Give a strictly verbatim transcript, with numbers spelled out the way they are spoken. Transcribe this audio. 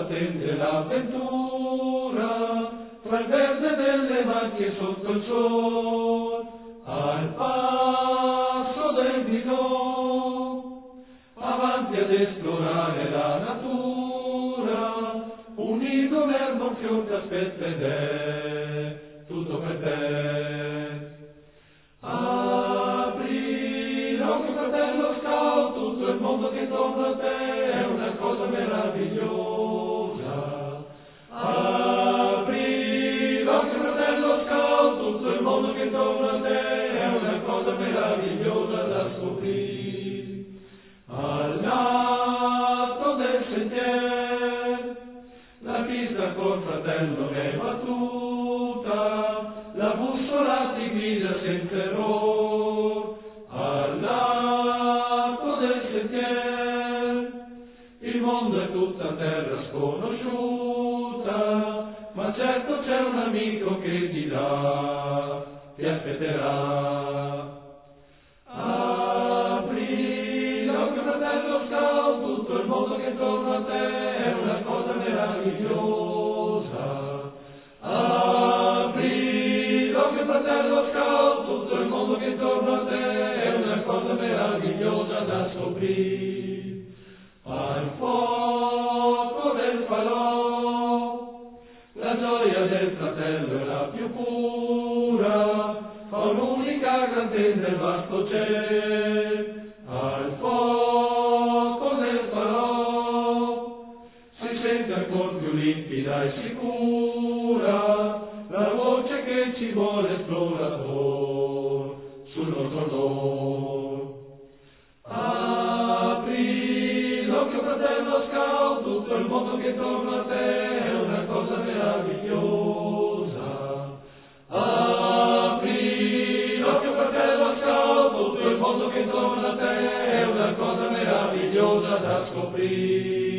attende l'avventura, tra il verde delle macchie sotto il sole, al passo del bidò, avanti ad esplorare la natura, un nido, un'erba, un fiore ti aspetta ed è tutto per te. Apri l'occhio, fratello scout, tutto il mondo che intorno a te è una cosa meravigliosa. Apri l'occhio, fratello scout, tutto il mondo che intorno a te è una cosa meravigliosa da scoprire. Al lato del sentiero, la pista col fratello è battuta, la bussola ti guida senza errore. Al lato del sentiero, il mondo è tutta terra sconosciuta, ma certo c'è un amico che ti dà, ti aspetterà. Apri l'occhio, fratello scout, tutto il mondo che intorno a te è una cosa meravigliosa. Apri l'occhio, fratello scout, tutto il mondo che intorno a te è una cosa meravigliosa da scoprire. Al fuoco del falò, la gioia del fratello è la più pura, fa un'unica gran tenda il vasto cielo. Al fuoco del falò si sente ancor più limpida e sicura la voce che ci vuole esploratore sul nostro onor. Apri l'occhio, fratello scout, tutto il mondo che intorno a te è una cosa meravigliosa. Apri l'occhio, fratello scout, tutto il mondo che intorno a te è una cosa meravigliosa da scoprire.